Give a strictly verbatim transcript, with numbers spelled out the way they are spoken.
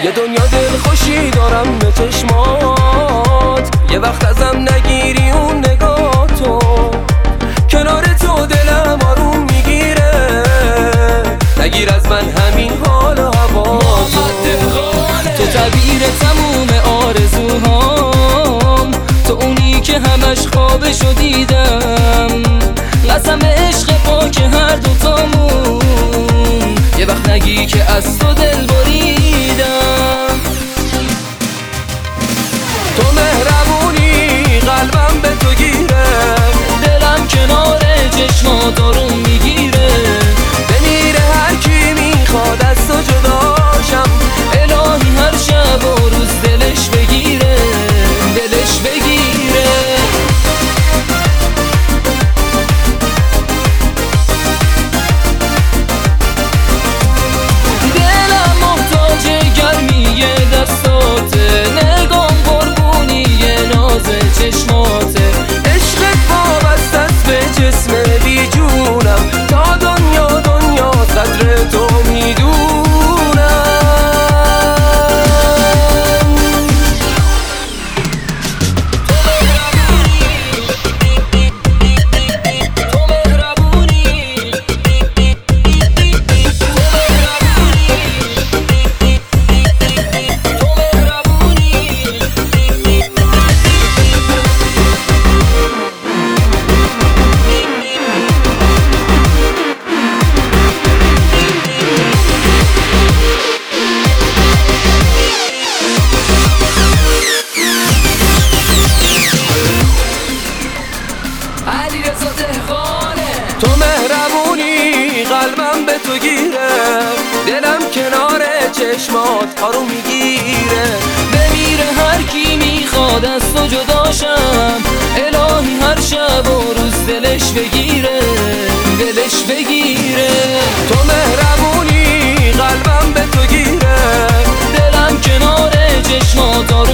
یه دنیا دلخوشی دارم به چشمات، یه وقت ازم نگیری اون نگاتو، کنار تو دلم آروم میگیره، نگیر از من همین حال و هواتو. تو تعبیر تموم آرزوهام، تو اونی که همش خوابشو دیدم، قسم عشق پاک هر دوتامون، یه وقت نگی که از تو دل بریدم. تو مهربونی قلبم به تو گیره، دلم کنار چشمات آروم میگیره، بمیره هر کی میخواد از تو جداشم، الهی هر شب و روز دلش بگیره، دلش بگیره. دلم محتاج گرمی دستاته، نگام قربونی ناز چشماته، عشقت وابسته است به جسم بی جونم، تا دنیا دنیا قدر تو میدونم. تو مهربونی قلبم به تو گیره، دلم کنار چشمات آروم میگیره، بمیره هر کی میخواد از تو جداشم، الهی هر شب و روز دلش بگیره، دلش بگیره. تو مهربونی قلبم به تو گیره، دلم کنار چشمات